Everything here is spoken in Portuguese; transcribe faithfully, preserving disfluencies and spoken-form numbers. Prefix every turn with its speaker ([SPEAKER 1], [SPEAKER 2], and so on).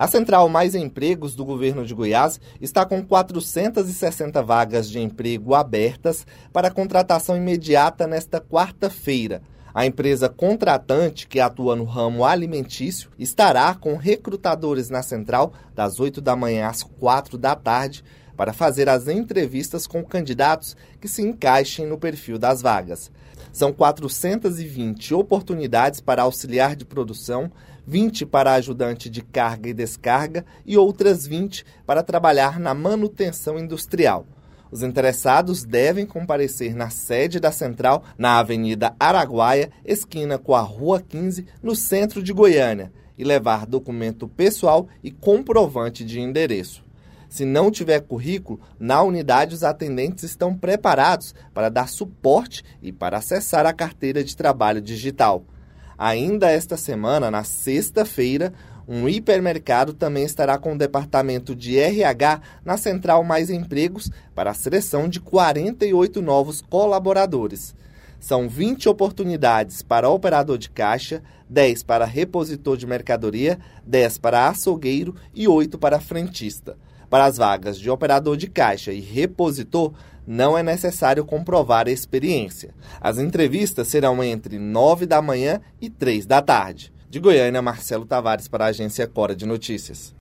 [SPEAKER 1] A Central Mais Empregos do governo de Goiás está com quatrocentas e sessenta vagas de emprego abertas para contratação imediata nesta quarta-feira. A empresa contratante, que atua no ramo alimentício, estará com recrutadores na Central das oito da manhã às quatro da tarde para fazer as entrevistas com candidatos que se encaixem no perfil das vagas. São quatrocentas e vinte oportunidades para auxiliar de produção, vinte para ajudante de carga e descarga e outras vinte para trabalhar na manutenção industrial. Os interessados devem comparecer na sede da Central, na Avenida Araguaia, esquina com a Rua quinze, no centro de Goiânia, e levar documento pessoal e comprovante de endereço. Se não tiver currículo, na unidade os atendentes estão preparados para dar suporte e para acessar a carteira de trabalho digital. Ainda esta semana, na sexta-feira, um hipermercado também estará com o departamento de R H na Central Mais Empregos para a seleção de quarenta e oito novos colaboradores. São vinte oportunidades para operador de caixa, dez para repositor de mercadoria, dez para açougueiro e oito para frentista. Para as vagas de operador de caixa e repositor, não é necessário comprovar a experiência. As entrevistas serão entre nove da manhã e três da tarde. De Goiânia, Marcelo Tavares para a Agência Cora de Notícias.